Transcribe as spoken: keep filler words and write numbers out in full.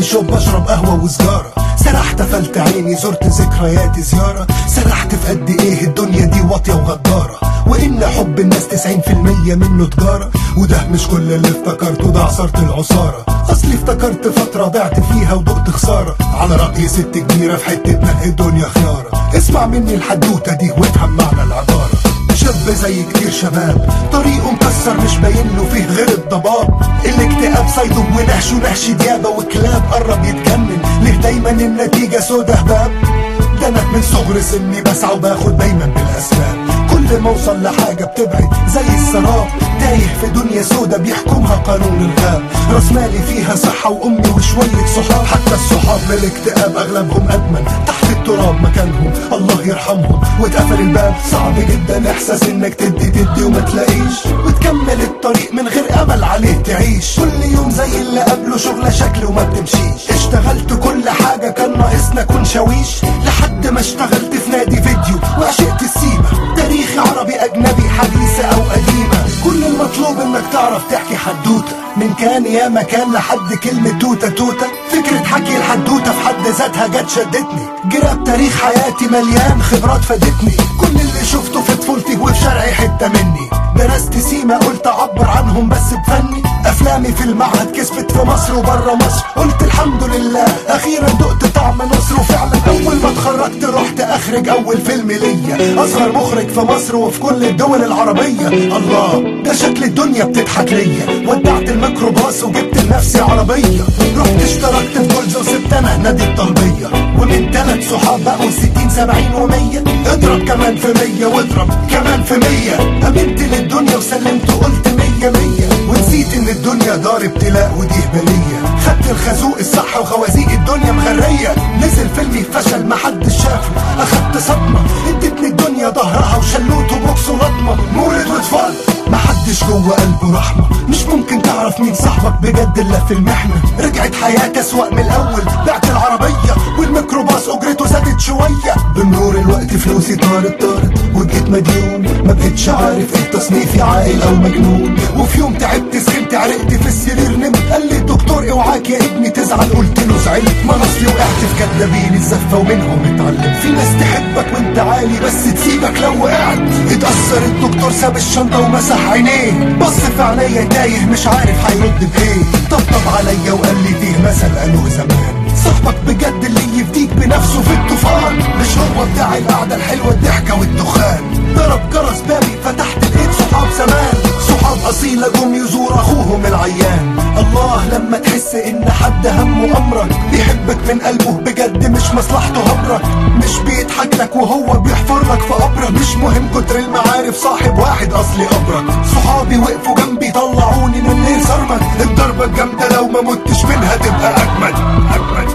شوب بشرب قهوة وسجارة. سرحت قفلت عيني زرت ذكرياتي زيارة. سرحت في قد ايه الدنيا دي واطية وغدارة، وان حب الناس تسعين في المية منه تجارة. وده مش كل اللي افتكرته، ده عصرت العصارة. اصلي افتكرت فترة ضعت فيها ودقت خسارة، على رأي ست كبيرة في حتة نقي الدنيا خيارة. اسمع مني الحدوتة دي وافهم معنى العبارة. شاب زي كتير شباب طريقه مكسر مش باين له فيه غير الضباب. الاكتئاب صيده ونهشه نهش ديابة وكلاب قرب يتجنن. ليه دايما النتيجة سودا هباب؟ ده انا من صغر سني بسعى وباخد دايما بالاسباب. كل ما اوصل لحاجة بتبعد زي السراب. تايه في دنيا سودا بيحكمها قانون الغاب. راس مالي فيها صحة وامي وشوية صحاب. حتى الصحاب للاكتئاب اغلبهم ادمن، تحت التراب مكانهم الله يرحمهم. واتقفل الباب صعب جدا احساس انك تدي تدي وما تلاقيش، وتكمل الطريق من غير امل عليه تعيش. كل يوم زي اللي قبله شغلة شكل وما بتمشيش. اشتغلت كل حاجة كان ناقصنا كون شاويش، لحد ما اشتغلت في نادي فيديو وعشقت السيما. تاريخي عربي اجنبي حديثة او قديمة، كل المطلوب انك تعرف تحكي حدوتة. من كان يا مكان لحد كلمة توتة توتة. فكرة حكي الحدوتة في حد ذاتها جت شدتني. جراب تاريخ حياتي مليان خبرات فادتني. كل اللي شفته في طفولتي وفي شرعي حتة مني. درست سيما قلت اعبر عنهم بس بفني. افلامي في المعهد كسبت في مصر وبره مصر. قلت الحمد لله اخيرا دقت طعم نصر. وفعلا اول ما اتخرجت رحت اخرج اول فيلم ليا. اصغر مخرج في مصر وفي كل الدول العربية. الله ده شكل الدنيا بتضحك ليا. ودعت الميكروباص وجبت لنفسي عربية. رحت اشتركت في جولز وسبت انا نادي الطلبية. ومن ثلاث صحاب بقوا ستين سبعين ومية. اضرب كمان في مية واضرب كمان في مية. امنت للدنيا وسلمت وقلت مية مية. ونسيت ان الدنيا دار ابتلاء ودي هبلية. خدت الخازوق الصح وخوازيق الدنيا مغرية. نزل فيلمي فشل محدش شافه. اخدت صدمة ادتني الدنيا ظهرها وشلوت وبوكس ولطمة. مولد واتفضل محدش جوه قلبه رحمة. مش ممكن تعرف مين صاحبك بجد الا في المحنة. رجعت حياتي اسوأ من الاول. بعت العربية والميكروباص اجرته زادت شوية. بمرور الوقت فلوسي طارت طارت وجيت مديون. ما بقتش عارف ايه تصنيفي عاقل او مجنون. وفي يوم تعبت سخنت عرقت في السرير نمت. قال لي الدكتور اوعاك يا ابني تزعل. قلت له زعلت ما اصلي وقعت في كدابين الزفة ومنهم اتعلم. في ناس تحبك وانت عالي بس تسيبك لو وقعت. اتأثر الدكتور ساب الشنطة ومسح عينيه. بص في عينيا تايه مش عارف هيرد بايه. طبطب عليا وقال لي فيه مثل قالوه زمان. صاحبك بجد اللي يفديك بنفسه في الطوفان. مش هو بتاع القعدة الحلوة الضحكة والدخان. ضرب جرس بابي فتحت لقيت صحاب زمان. صحاب أصيلة جم يزور أخوهم العيان. الله لما تحس إن حد همه أمرك. بيحبك من قلبه بجد مش مصلحته همرك. مش بيضحك لك وهو بيحفر لك في قبرك. مش مهم كتر المعارف صاحب واحد أصلي أبرك. صحابي وقفوا جنبي طلعوني من غير صرمك. الضربة الجامدة لو ما متش منها تبقى أجمد أجمد.